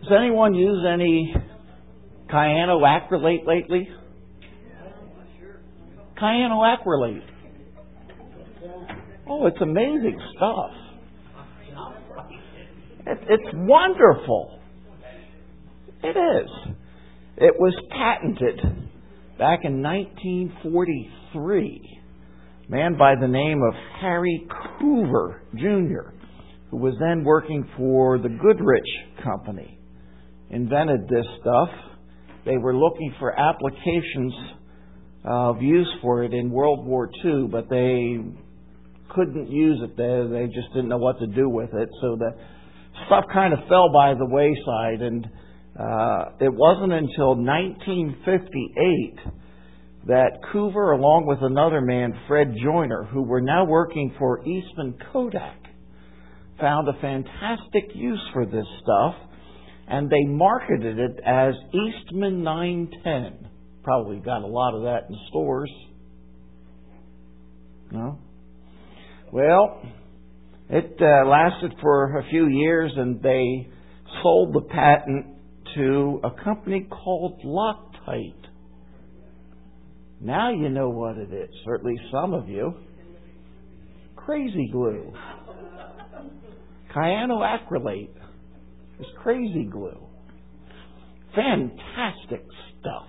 Has anyone used any cyanoacrylate lately? Cyanoacrylate. Oh, it's amazing stuff. It's wonderful. It is. It was patented back in 1943. A man by the name of Harry Coover, Jr., who was then working for the Goodrich Company, invented this stuff. They were looking for applications of use for it in World War II, but they couldn't use it there. They just didn't know what to do with it. So the stuff kind of fell by the wayside, and it wasn't until 1958 that Coover, along with another man, Fred Joyner, who were now working for Eastman Kodak, found a fantastic use for this stuff, and they marketed it as Eastman 910. Probably got a lot of that in stores. No? Well, it lasted for a few years, and they sold the patent to a company called Loctite. Now you know what it is, or at least some of you. Crazy glue. Cyanoacrylate is crazy glue. Fantastic stuff.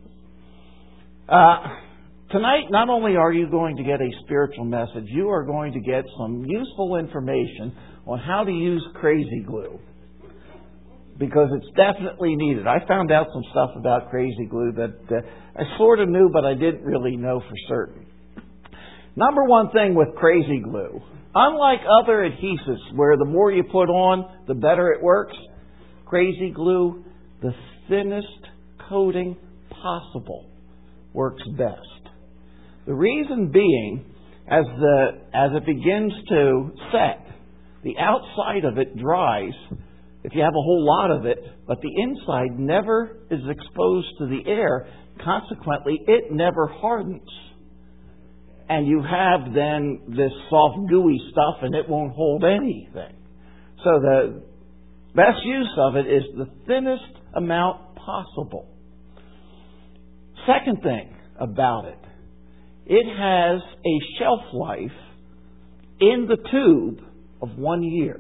Tonight, not only are you going to get a spiritual message, you are going to get some useful information on how to use crazy glue. Because it's definitely needed. I found out some stuff about crazy glue that I sort of knew, but I didn't really know for certain. Number one thing with crazy glue, unlike other adhesives where the more you put on, the better it works, crazy glue, the thinnest coating possible, works best. The reason being, as it begins to set, the outside of it dries if you have a whole lot of it, but the inside never is exposed to the air. Consequently, it never hardens. And you have then this soft, gooey stuff, and it won't hold anything. So the best use of it is the thinnest amount possible. Second thing about it, it has a shelf life in the tube of 1 year.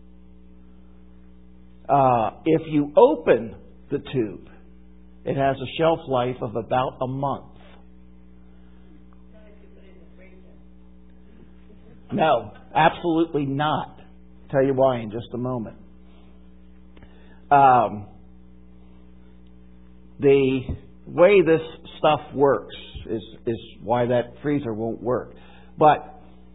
If you open the tube, it has a shelf life of about a month. No, absolutely not. I'll tell you why in just a moment. The way this stuff works is why that freezer won't work. But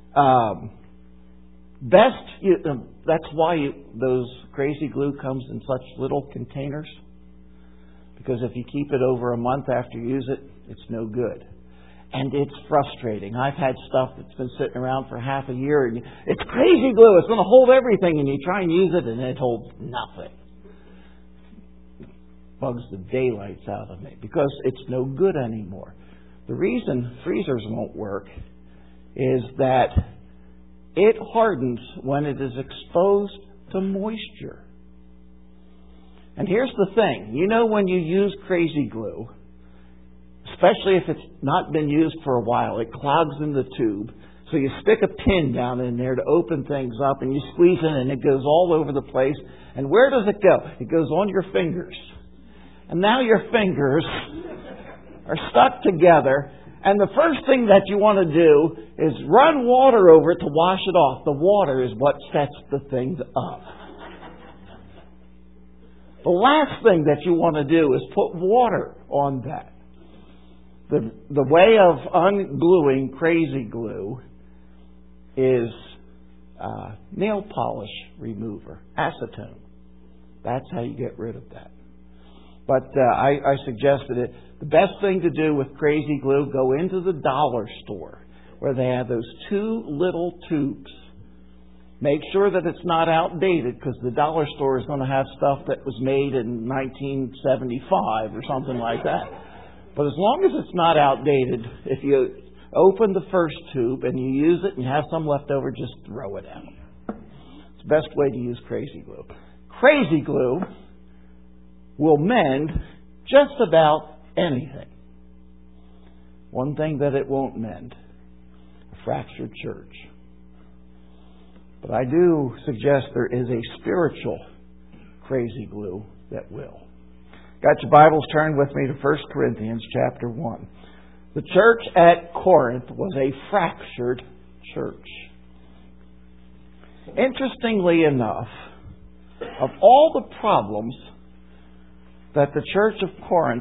that's why those crazy glue comes in such little containers. Because if you keep it over a month after you use it, it's no good. And it's frustrating. I've had stuff that's been sitting around for half a year, and it's crazy glue. It's going to hold everything, and you try and use it, and it holds nothing. It bugs the daylights out of me because it's no good anymore. The reason freezers won't work is that it hardens when it is exposed to moisture. And here's the thing. You know, when you use crazy glue, especially if it's not been used for a while, it clogs in the tube. So you stick a pin down in there to open things up, and you squeeze it, and it goes all over the place. And where does it go? It goes on your fingers. And now your fingers are stuck together. And the first thing that you want to do is run water over it to wash it off. The water is what sets the things up. The last thing that you want to do is put water on that. The way of ungluing crazy glue is nail polish remover, acetone. That's how you get rid of that. But I suggested it. The best thing to do with crazy glue, go into the dollar store where they have those two little tubes. Make sure that it's not outdated, because the dollar store is going to have stuff that was made in 1975 or something like that. But as long as it's not outdated, if you open the first tube and you use it and you have some left over, just throw it out. It's the best way to use crazy glue. Crazy glue will mend just about anything. One thing that it won't mend: a fractured church. But I do suggest there is a spiritual crazy glue that will. Got your Bibles? Turned with me to 1 Corinthians chapter 1. The church at Corinth was a fractured church. Interestingly enough, of all the problems that the church of Corinth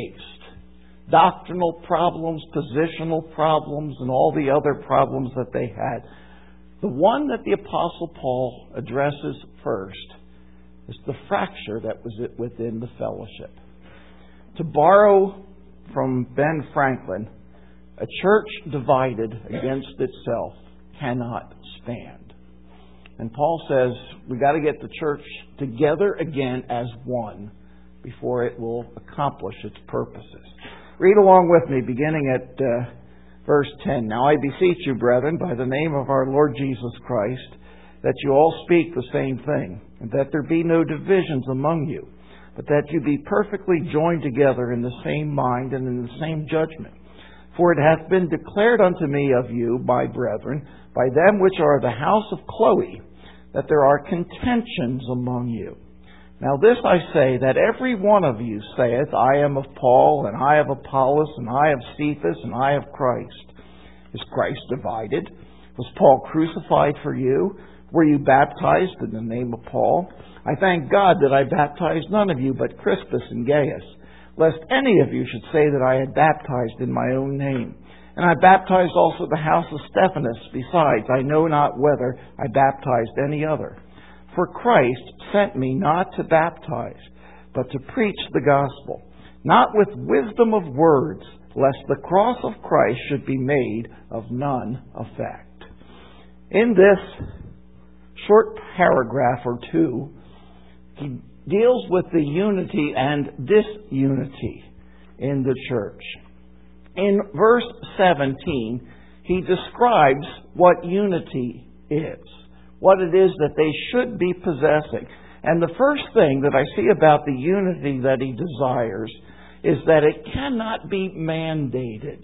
faced, doctrinal problems, positional problems, and all the other problems that they had, the one that the Apostle Paul addresses first is the fracture that was within the fellowship. To borrow from Ben Franklin, a church divided against itself cannot stand. And Paul says we got to get the church together again as one before it will accomplish its purposes. Read along with me, beginning at verse 10. Now I beseech you, brethren, by the name of our Lord Jesus Christ, that you all speak the same thing, and that there be no divisions among you, but that you be perfectly joined together in the same mind and in the same judgment. For it hath been declared unto me of you, my brethren, by them which are of the house of Chloe, that there are contentions among you. Now this I say, that every one of you saith, I am of Paul, and I of Apollos, and I of Cephas, and I of Christ. Is Christ divided? Was Paul crucified for you? Were you baptized in the name of Paul? I thank God that I baptized none of you but Crispus and Gaius, lest any of you should say that I had baptized in my own name. And I baptized also the house of Stephanas. Besides, I know not whether I baptized any other. For Christ sent me not to baptize, but to preach the gospel, not with wisdom of words, lest the cross of Christ should be made of none effect. In this short paragraph or two, he deals with the unity and disunity in the church. In verse 17, he describes what unity is, what it is that they should be possessing. And the first thing that I see about the unity that he desires is that it cannot be mandated.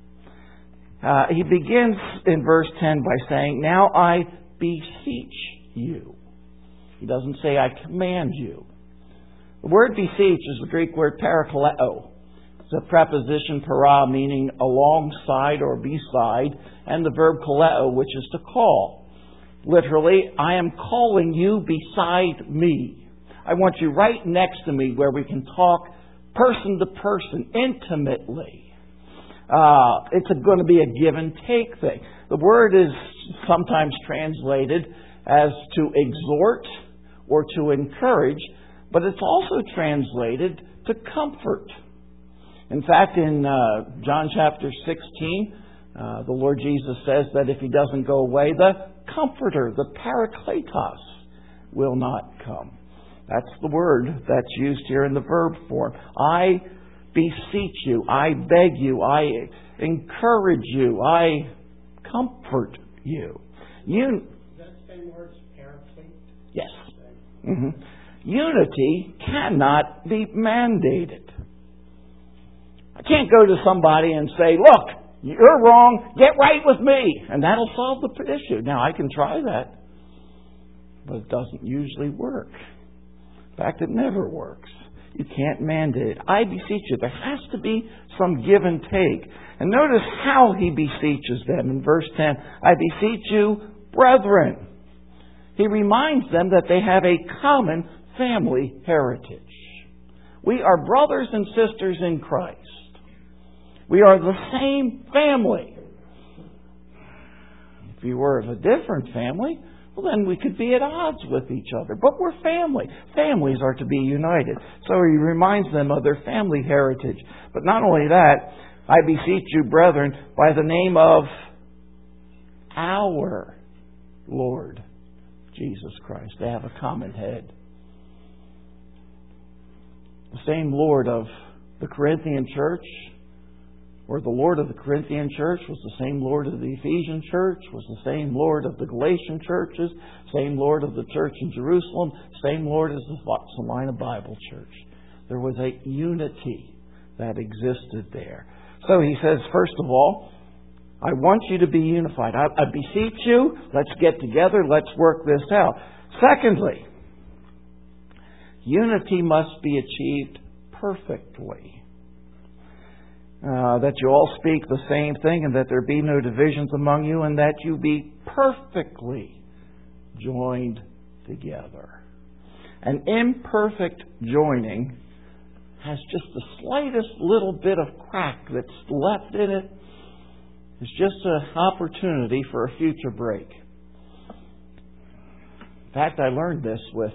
He begins in verse 10 by saying, now I beseech you. He doesn't say I command you. The word beseech is the Greek word parakaleo. It's a preposition para, meaning alongside or beside, and the verb kaleo, which is to call. Literally, I am calling you beside me. I want you right next to me where we can talk person to person, intimately. It's going to be a give and take thing. The word is sometimes translated as to exhort or to encourage, but it's also translated to comfort. In fact, in John chapter 16, the Lord Jesus says that if He doesn't go away, the Comforter, the Parakletos, will not come. That's the word that's used here in the verb form. I beseech you, I beg you, I encourage you, I comfort you. Is that the same word as paraclete? Yes. Mm-hmm. Unity cannot be mandated. I can't go to somebody and say, look, you're wrong, get right with me, and that'll solve the issue. Now, I can try that, but it doesn't usually work. In fact, it never works. You can't mandate it. I beseech you. There has to be some give and take. And notice how he beseeches them in verse 10. I beseech you, brethren. He reminds them that they have a common family heritage. We are brothers and sisters in Christ. We are the same family. If you were of a different family, well, then we could be at odds with each other. But we're family. Families are to be united. So he reminds them of their family heritage. But not only that, I beseech you, brethren, by the name of our Lord Jesus Christ. They have a common head. The same Lord of the Corinthian church, or the Lord of the Corinthian church was the same Lord of the Ephesian church, was the same Lord of the Galatian churches, same Lord of the church in Jerusalem, same Lord as the Salina Bible Church. There was a unity that existed there. So he says, first of all, I want you to be unified. I beseech you, let's get together, let's work this out. Secondly, unity must be achieved perfectly. That you all speak the same thing, and that there be no divisions among you, and that you be perfectly joined together. An imperfect joining has just the slightest little bit of crack that's left in it. It's just an opportunity for a future break. In fact, I learned this with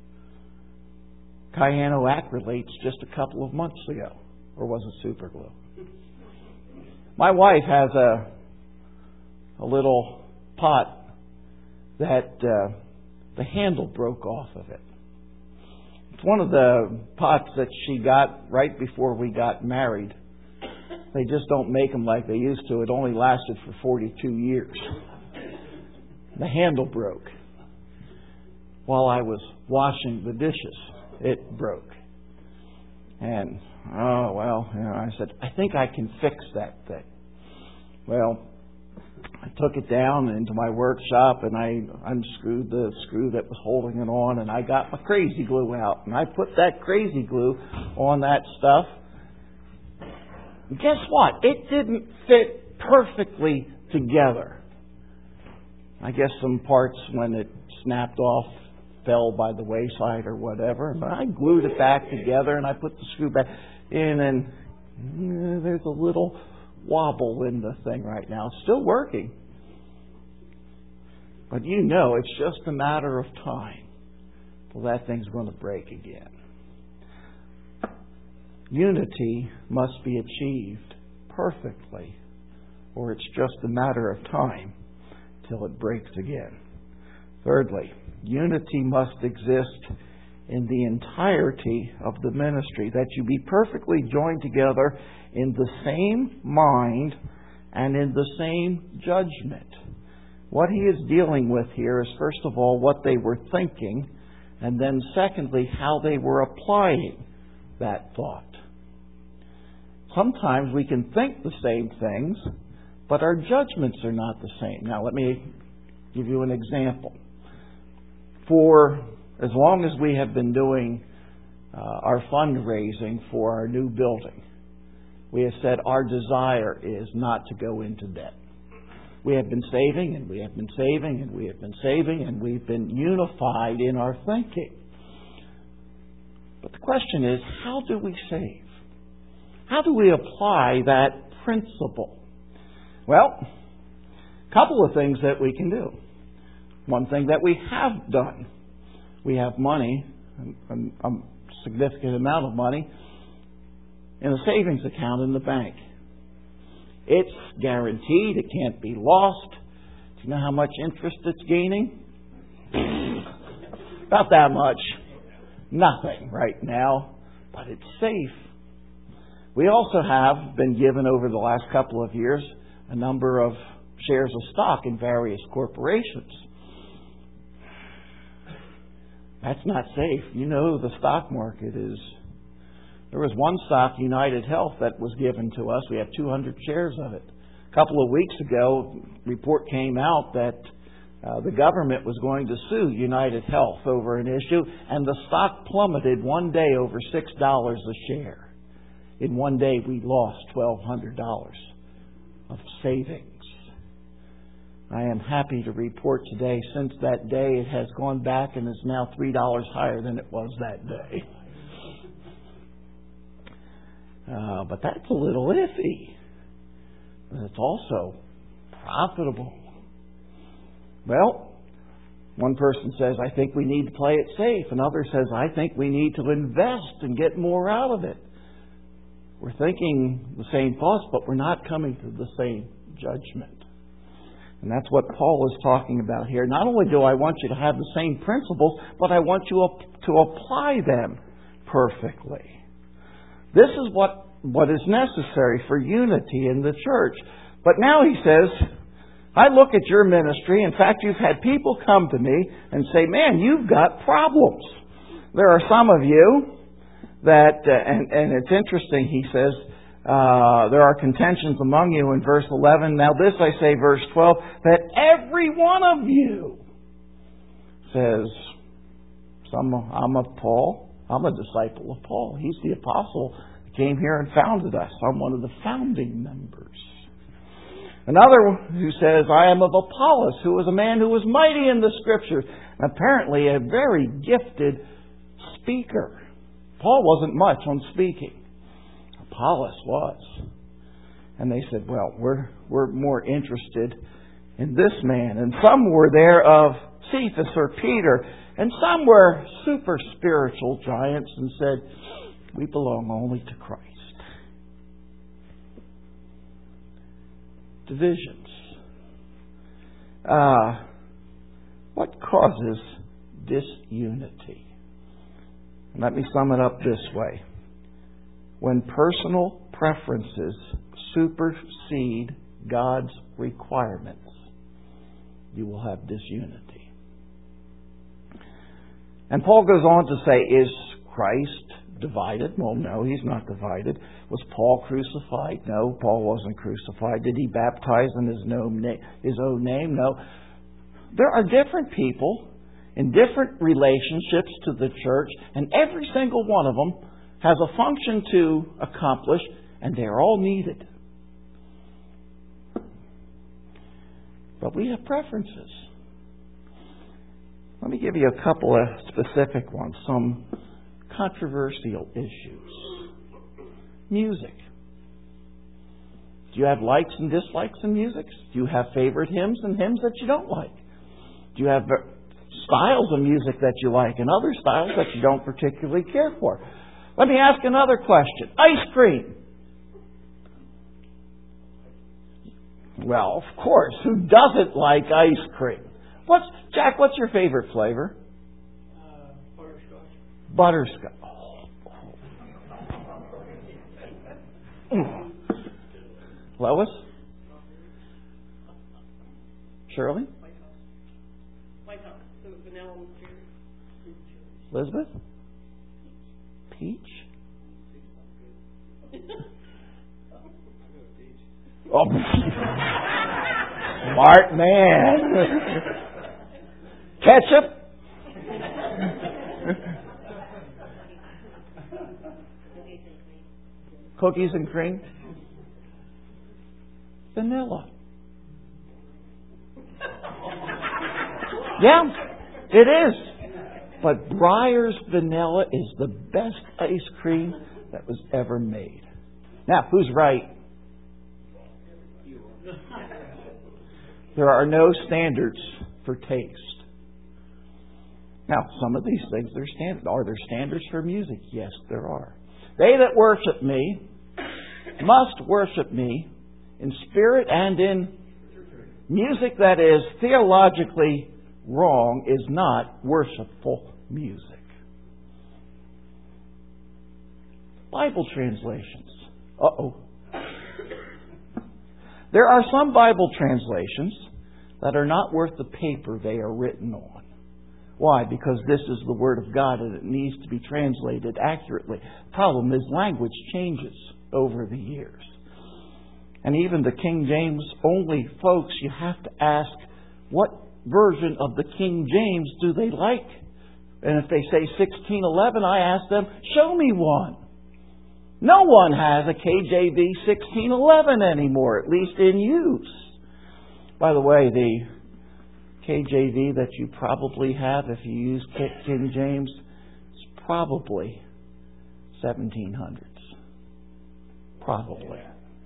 cyanoacrylates just a couple of months ago. Or was it super glue? My wife has a little pot that the handle broke off of it. It's one of the pots that she got right before we got married. They just don't make them like they used to. It only lasted for 42 years. The handle broke. While I was washing the dishes, it broke. And, I said, I think I can fix that thing. Well, I took it down into my workshop and I unscrewed the screw that was holding it on, and I got my crazy glue out. And I put that crazy glue on that stuff. And guess what? It didn't fit perfectly together. I guess some parts, when it snapped off, fell by the wayside or whatever. But I glued it back together and I put the screw back in, and there's a little wobble in the thing right now. It's still working. But it's just a matter of time till that thing's going to break again. Unity must be achieved perfectly, or it's just a matter of time till it breaks again. Thirdly, unity must exist in the entirety of the ministry, that you be perfectly joined together in the same mind and in the same judgment. What he is dealing with here is, first of all, what they were thinking, and then secondly, how they were applying that thought. Sometimes we can think the same things, but our judgments are not the same. Now, let me give you an example. For as long as we have been doing our fundraising for our new building, we have said our desire is not to go into debt. We have been saving, and we have been saving, and we have been saving, and we've been unified in our thinking. But the question is, how do we save? How do we apply that principle? Well, a couple of things that we can do. One thing that we have done, we have money, a significant amount of money, in a savings account in the bank. It's guaranteed. It can't be lost. Do you know how much interest it's gaining? About that much. Nothing right now, but it's safe. We also have been given over the last couple of years a number of shares of stock in various corporations. That's not safe. The stock market is... There was one stock, United Health, that was given to us. We have 200 shares of it. A couple of weeks ago, a report came out that the government was going to sue United Health over an issue, and the stock plummeted one day over $6 a share. In one day, we lost $1,200 of savings. I am happy to report today, since that day, it has gone back and is now $3 higher than it was that day. But that's a little iffy. But it's also profitable. Well, one person says, I think we need to play it safe. Another says, I think we need to invest and get more out of it. We're thinking the same thoughts, but we're not coming to the same judgment. And that's what Paul is talking about here. Not only do I want you to have the same principles, but I want you to apply them perfectly. This is what is necessary for unity in the church. But now he says, I look at your ministry. In fact, you've had people come to me and say, man, you've got problems. There are some of you that, and it's interesting, he says, there are contentions among you in verse 11. Now this I say, verse 12, that every one of you says, I'm of Paul. I'm a disciple of Paul. He's the apostle that came here and founded us. I'm one of the founding members. Another who says, I am of Apollos, who was a man who was mighty in the Scriptures, and apparently a very gifted speaker. Paul wasn't much on speaking. Apollos was. And they said, well, we're more interested in this man. And some were there of Cephas or Peter, and some were super spiritual giants and said, we belong only to Christ. Divisions. What causes disunity? And let me sum it up this way. When personal preferences supersede God's requirements, you will have disunity. And Paul goes on to say, is Christ divided? Well, no, He's not divided. Was Paul crucified? No, Paul wasn't crucified. Did He baptize in His own name? No. There are different people in different relationships to the church, and every single one of them has a function to accomplish, and they're all needed. But we have preferences. Let me give you a couple of specific ones, some controversial issues. Music. Do you have likes and dislikes in music? Do you have favorite hymns and hymns that you don't like? Do you have styles of music that you like and other styles that you don't particularly care for? Let me ask another question. Ice cream. Well, of course, who doesn't like ice cream? Jack, what's your favorite flavor? Butterscotch. Butterscotch. Lois? Shirley? White House. So vanilla with cherry. Elizabeth? Peach? Oh, smart man. Ketchup? Cookies and cream? Vanilla. Yeah, it is. But Breyer's vanilla is the best ice cream that was ever made. Now, who's right? There are no standards for taste. Now, some of these things are standard. Are there standards for music? Yes, there are. They that worship me must worship me in spirit and in music that is theologically wrong is not worshipful music. Bible translations. There are some Bible translations that are not worth the paper they are written on. Why? Because this is the Word of God and it needs to be translated accurately. The problem is language changes over the years. And even the King James only folks, you have to ask, what version of the King James do they like? And if they say 1611, I ask them, show me one. No one has a KJV 1611 anymore, at least in use. By the way, the KJV that you probably have if you use King James is probably 1700s. Probably.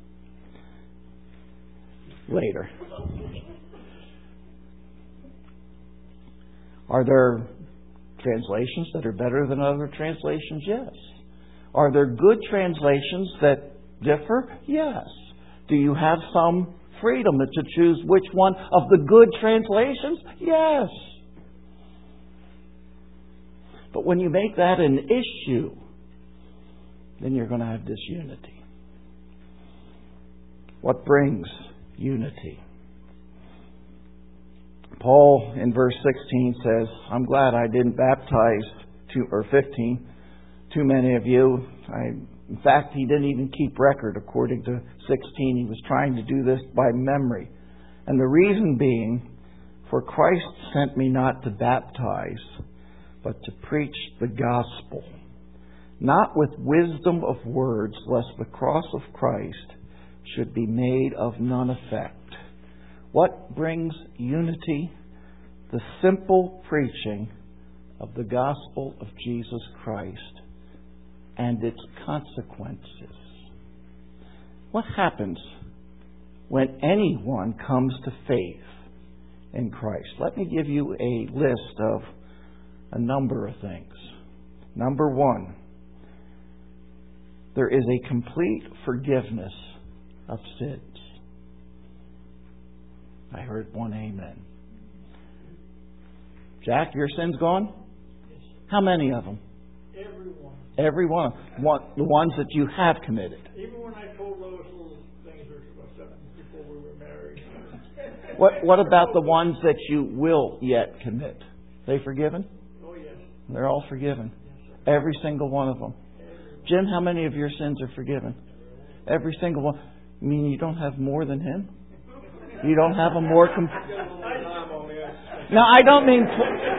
Later. Are there translations that are better than other translations? Yes. Are there good translations that differ? Yes. Do you have some freedom to choose which one of the good translations? Yes. But when you make that an issue, then you're going to have disunity. What brings unity? Paul in verse 16 says, I'm glad I didn't baptize 15. too many of you. In fact, he didn't even keep record according to 16. He was trying to do this by memory. And the reason being, for Christ sent me not to baptize, but to preach the gospel, not with wisdom of words, lest the cross of Christ should be made of none effect. What brings unity? The simple preaching of the gospel of Jesus Christ and its consequences. What happens when anyone comes to faith in Christ? Let me give you a list of a number of things. Number one, there is a complete forgiveness of sins. I heard one amen. Jack, your sins gone? How many of them? Everyone. Every one. The ones that you have committed. Even when I told Lois little things before we were married. What about the ones that you will yet commit? They forgiven? Oh, yes. They're all forgiven. Yes, Every single one of them. Jim, how many of your sins are forgiven? Every single one. You mean you don't have more than him? You don't have a more... No, I don't mean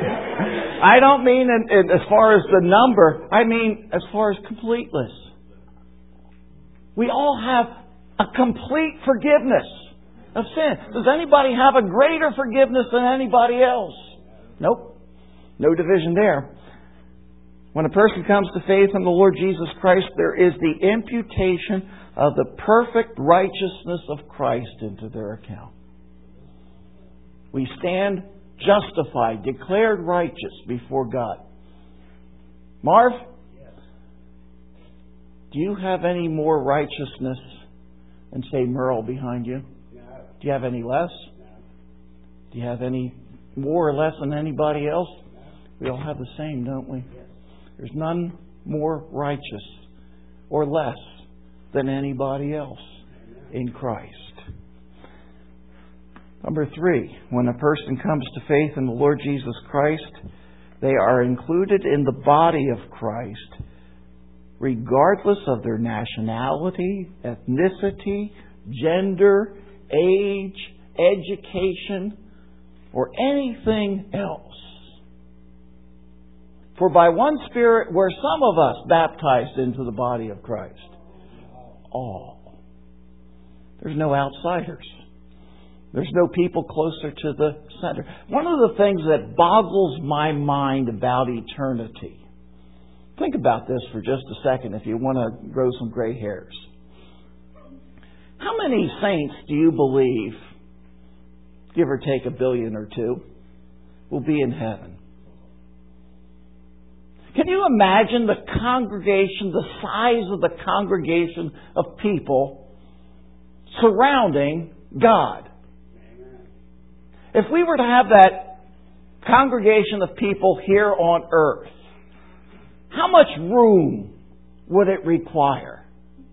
as far as the number. I mean as far as completeness. We all have a complete forgiveness of sin. Does anybody have a greater forgiveness than anybody else? Nope. No division there. When a person comes to faith in the Lord Jesus Christ, there is the imputation of the perfect righteousness of Christ into their account. We stand justified, declared righteous before God. Marv? Yes. Do you have any more righteousness than, say, Merle behind you? No. Do you have any less? No. Do you have any more or less than anybody else? No. We all have the same, don't we? Yes. There's none more righteous or less than anybody else in Christ. Number 3, when a person comes to faith in the Lord Jesus Christ, they are included in the body of Christ, regardless of their nationality, ethnicity, gender, age, education, or anything else. For by one Spirit were some of us baptized into the body of Christ. All. There's no outsiders. There's no people closer to the center. One of the things that boggles my mind about eternity. Think about this for just a second if you want to grow some gray hairs. How many saints do you believe, give or take 1 billion or 2, will be in heaven? Can you imagine the congregation, the size of the congregation of people surrounding God? If we were to have that congregation of people here on earth, how much room would it require?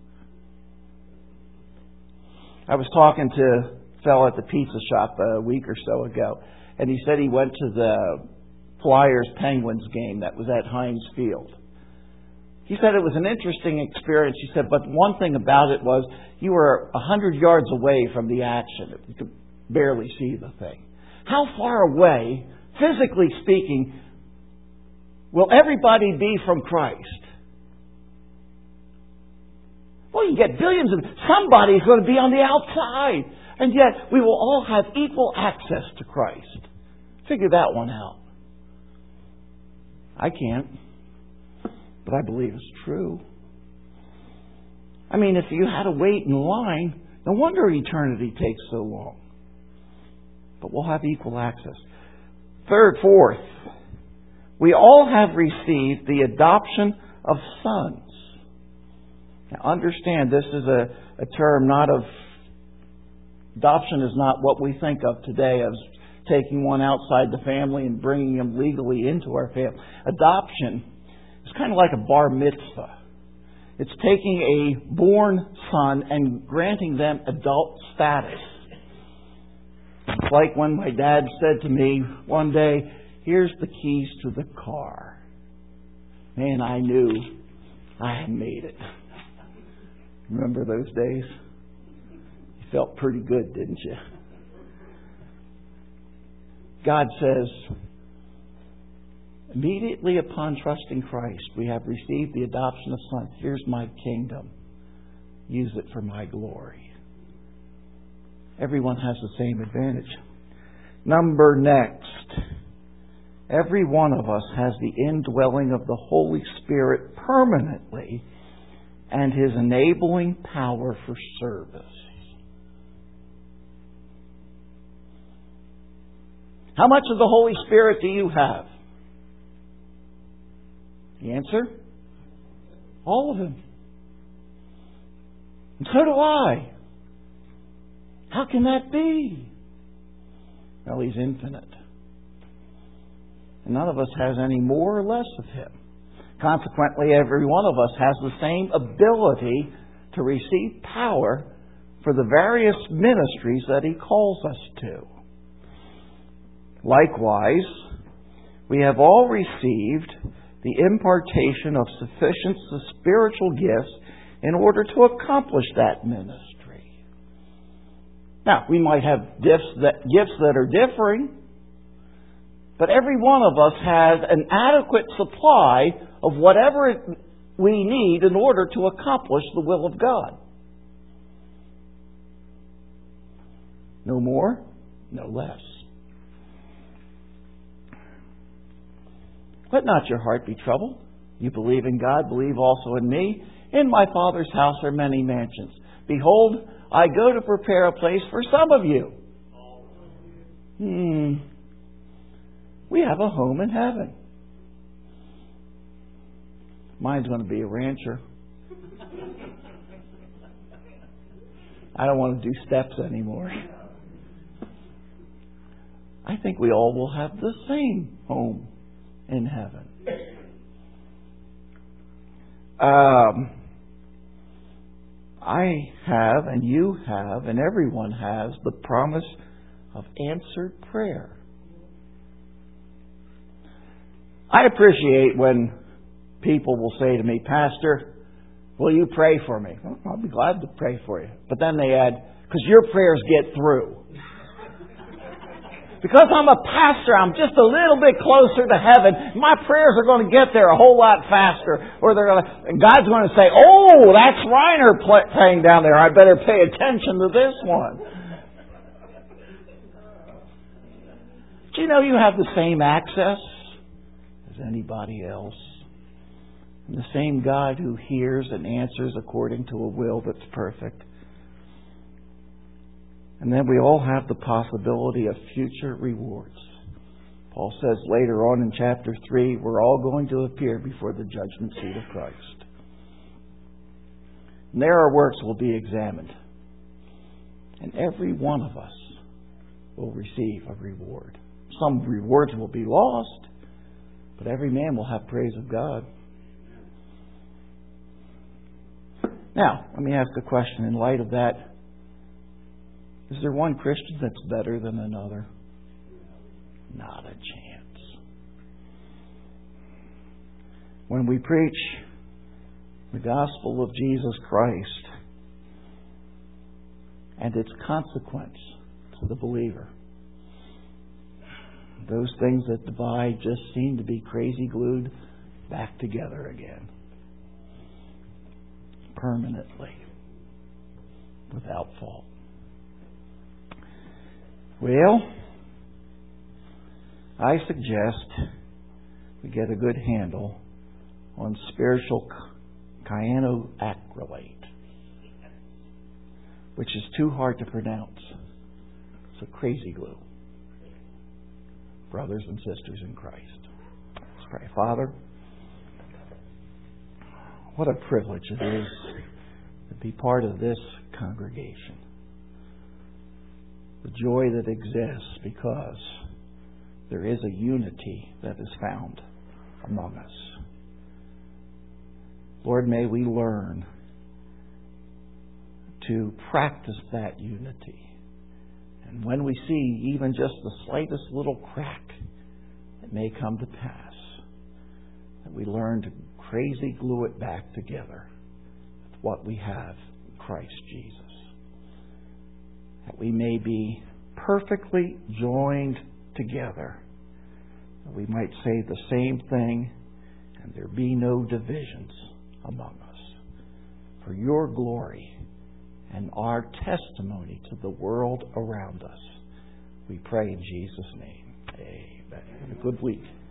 I was talking to a fellow at the pizza shop a week or so ago, and he said he went to the Flyers-Penguins game that was at Heinz Field. He said it was an interesting experience. He said, but one thing about it was you were 100 yards away from the action. You could barely see the thing. How far away, physically speaking, will everybody be from Christ? Well, you get billions of... Somebody's going to be on the outside. And yet, we will all have equal access to Christ. Figure that one out. I can't. But I believe it's true. I mean, if you had to wait in line, no wonder eternity takes so long. But we'll have equal access. Fourth, we all have received the adoption of sons. Now understand, this is a term not of... Adoption is not what we think of today as taking one outside the family and bringing them legally into our family. Adoption is kind of like a bar mitzvah. It's taking a born son and granting them adult status. It's like when my dad said to me one day, here's the keys to the car. Man, I knew man made it. Remember those days? You felt pretty good, didn't you? God says, immediately upon trusting Christ, we have received the adoption of sons. Here's my kingdom. Use it for my glory. Everyone has the same advantage. Number next. Every one of us has the indwelling of the Holy Spirit permanently and His enabling power for service. How much of the Holy Spirit do you have? The answer? All of Him. And so do I. How can that be? Well, He's infinite. And none of us has any more or less of Him. Consequently, every one of us has the same ability to receive power for the various ministries that He calls us to. Likewise, we have all received the impartation of sufficient spiritual gifts in order to accomplish that ministry. Now, we might have gifts that are differing, but every one of us has an adequate supply of whatever we need in order to accomplish the will of God. No more, no less. Let not your heart be troubled. You believe in God, believe also in me. In my Father's house are many mansions. Behold, I go to prepare a place for some of you. We have a home in heaven. Mine's going to be a rancher. I don't want to do steps anymore. I think we all will have the same home in heaven. I have, and you have, and everyone has the promise of answered prayer. I appreciate when people will say to me, Pastor, will you pray for me? Well, I'll be glad to pray for you. But then they add, because your prayers get through. Because I'm a pastor, I'm just a little bit closer to heaven. My prayers are going to get there a whole lot faster. Or and God's going to say, oh, that's Reiner praying down there. I better pay attention to this one. Do you know you have the same access as anybody else? And the same God who hears and answers according to a will that's perfect. And then we all have the possibility of future rewards. Paul says later on in chapter 3, we're all going to appear before the judgment seat of Christ. And there our works will be examined. And every one of us will receive a reward. Some rewards will be lost, but every man will have praise of God. Now, let me ask a question in light of that. Is there one Christian that's better than another? Not a chance. When we preach the gospel of Jesus Christ and its consequence to the believer, those things that divide just seem to be crazy glued back together again. Permanently. Without fault. Well, I suggest we get a good handle on spiritual cyanoacrylate, which is too hard to pronounce. It's a crazy glue. Brothers and sisters in Christ. Let's pray. Father, what a privilege it is to be part of this congregation. The joy that exists because there is a unity that is found among us. Lord, may we learn to practice that unity. And when we see even just the slightest little crack that may come to pass, that we learn to crazy glue it back together with what we have in Christ Jesus. That we may be perfectly joined together. That we might say the same thing and there be no divisions among us. For your glory and our testimony to the world around us. We pray in Jesus' name. Amen. Have a good week.